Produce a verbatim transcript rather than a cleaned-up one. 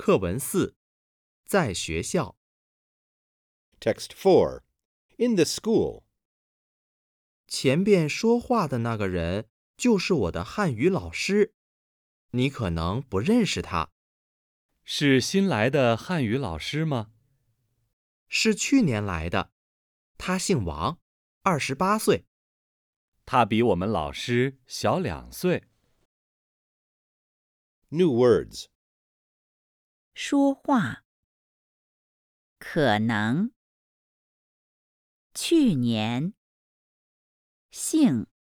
课文四，在学校。 Text four. In the school. 前边说话的那个人就是我的汉语老师，你可能不认识他。 是新来的汉语老师吗？ 是去年来的，他姓王，二十八岁。 他比我们老师小两岁。 New words. 说话，可能，去年，姓。